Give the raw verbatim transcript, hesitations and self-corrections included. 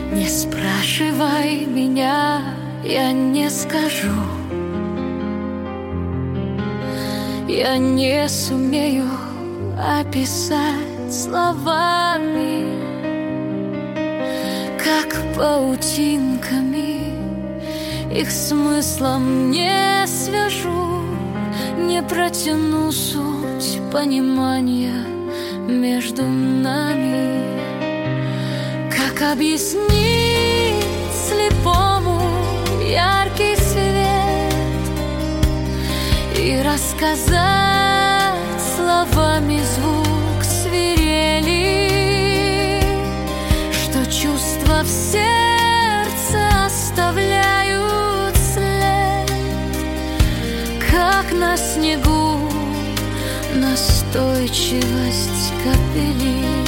Не спрашивай меня, я не скажу. Я не сумею описать словами, как паутинками их смыслом не свяжу, не протяну суть понимания между нами. Как объяснить слепому яркий свет и рассказать словами звук свирели, что чувства в сердце оставляют след, как на снегу настойчивость капели.